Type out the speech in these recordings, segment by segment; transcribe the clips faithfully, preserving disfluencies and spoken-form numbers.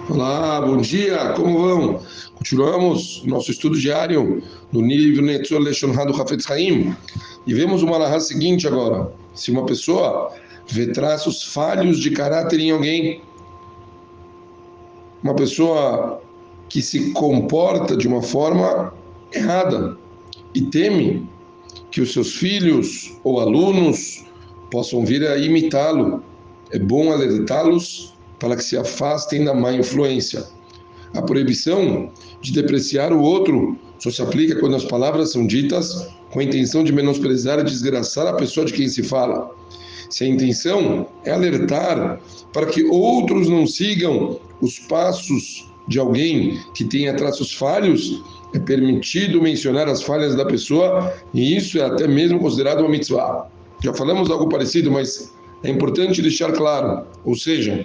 Olá, bom dia, como vão? Continuamos nosso estudo diário no livro Netzor Leshon Ha do Hafetz Haim e vemos o malahá seguinte agora. Se uma pessoa vê traços falhos de caráter em alguém, uma pessoa que se comporta de uma forma errada e teme que os seus filhos ou alunos possam vir a imitá-lo, é bom alertá-los para que se afastem da má influência. A proibição de depreciar o outro só se aplica quando as palavras são ditas com a intenção de menosprezar e desgraçar a pessoa de quem se fala. Se a intenção é alertar para que outros não sigam os passos de alguém que tenha traços falhos, é permitido mencionar as falhas da pessoa e isso é até mesmo considerado uma mitzvah. Já falamos algo parecido, mas é importante deixar claro, ou seja,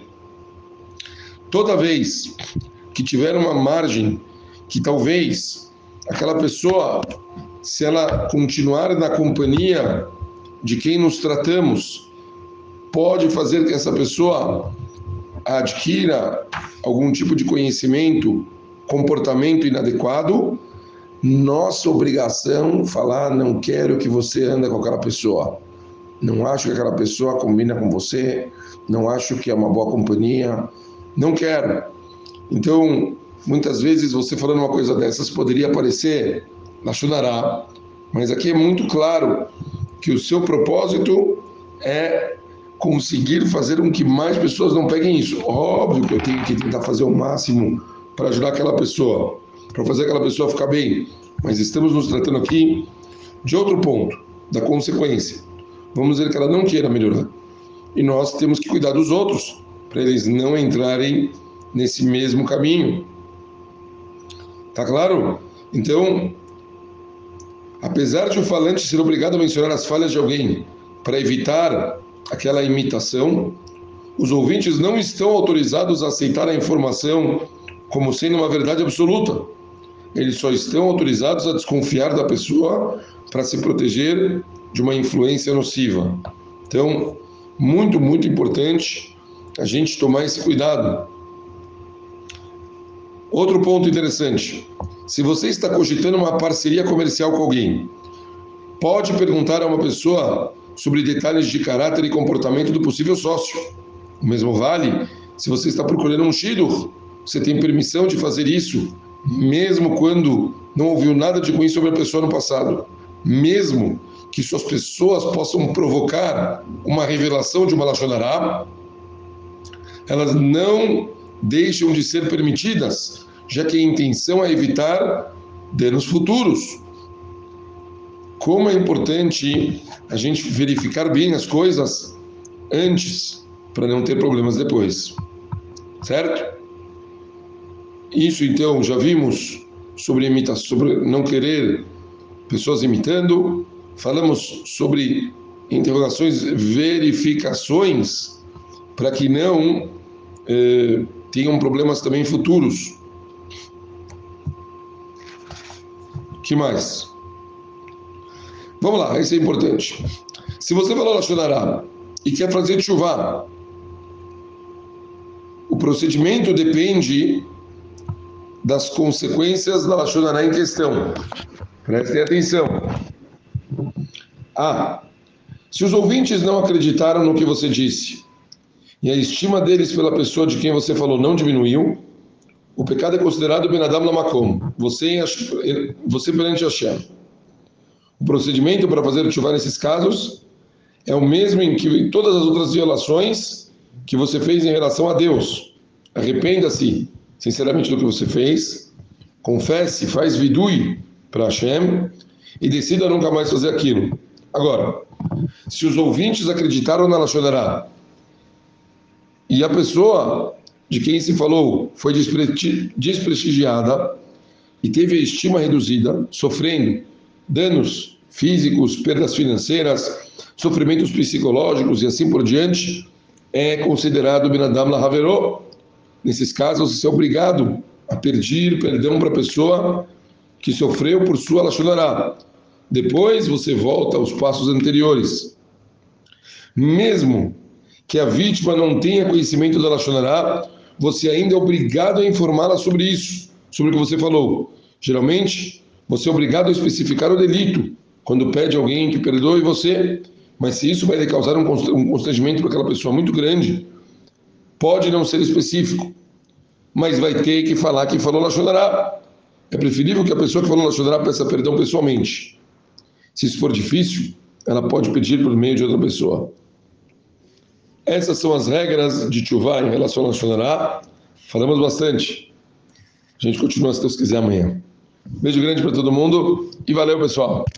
toda vez que tiver uma margem que talvez aquela pessoa, se ela continuar na companhia de quem nos tratamos, pode fazer que essa pessoa adquira algum tipo de conhecimento, comportamento inadequado, nossa obrigação falar, não quero que você ande com aquela pessoa, não acho que aquela pessoa combina com você, não acho que é uma boa companhia, não quero. Então, muitas vezes você falando uma coisa dessas poderia parecer lashon hará, mas aqui é muito claro que o seu propósito é conseguir fazer com que mais pessoas não peguem isso. Óbvio que eu tenho que tentar fazer o máximo para ajudar aquela pessoa, para fazer aquela pessoa ficar bem, mas estamos nos tratando aqui de outro ponto, da consequência. Vamos dizer que ela não queira melhorar. E nós temos que cuidar dos outros, para eles não entrarem nesse mesmo caminho. Tá claro? Então, apesar de o falante ser obrigado a mencionar as falhas de alguém para evitar aquela imitação, os ouvintes não estão autorizados a aceitar a informação como sendo uma verdade absoluta. Eles só estão autorizados a desconfiar da pessoa para se proteger de uma influência nociva. Então, muito, muito importante a gente tomar esse cuidado. Outro ponto interessante, se você está cogitando uma parceria comercial com alguém, pode perguntar a uma pessoa sobre detalhes de caráter e comportamento do possível sócio. O mesmo vale se você está procurando um shidduch, você tem permissão de fazer isso, mesmo quando não ouviu nada de ruim sobre a pessoa no passado, mesmo que suas pessoas possam provocar uma revelação de uma lashon hará, elas não deixam de ser permitidas, já que a intenção é evitar danos futuros. Como é importante a gente verificar bem as coisas antes, para não ter problemas depois, certo? Isso então já vimos sobre imitação, sobre não querer pessoas imitando, falamos sobre interrogações, verificações, para que não eh, tenham problemas também futuros. O que mais? Vamos lá, isso é importante. Se você falou lashon hará e quer fazer teshuvá, o procedimento depende das consequências da lashon hará em questão. Prestem atenção. A. Se os ouvintes não acreditaram no que você disse e a estima deles pela pessoa de quem você falou não diminuiu, o pecado é considerado ben adam lamakom, você, você perante Hashem. O procedimento para fazer teshuvá nesses casos é o mesmo em que em todas as outras violações que você fez em relação a Deus. Arrependa-se sinceramente do que você fez, confesse, faz vidui para Hashem e decida nunca mais fazer aquilo. Agora, se os ouvintes acreditaram na lashon hará e a pessoa de quem se falou foi desprestigiada e teve a estima reduzida, sofrendo danos físicos, perdas financeiras, sofrimentos psicológicos e assim por diante, é considerado ben adam lahaveró. Nesses casos, você é obrigado a pedir perdão para a pessoa que sofreu por sua lashon hará. Depois você volta aos passos anteriores. Mesmo que a vítima não tenha conhecimento da lashon hará, você ainda é obrigado a informá-la sobre isso, sobre o que você falou. Geralmente, você é obrigado a especificar o delito, quando pede alguém que perdoe você, mas se isso vai lhe causar um constrangimento para aquela pessoa muito grande, pode não ser específico, mas vai ter que falar que falou Lashon Hará. É preferível que a pessoa que falou Lashon Hará peça perdão pessoalmente. Se isso for difícil, ela pode pedir por meio de outra pessoa. Essas são as regras de Teshuvá em relação a Lashon Hará. Falamos bastante. A gente continua, se Deus quiser, amanhã. Beijo grande para todo mundo e valeu, pessoal.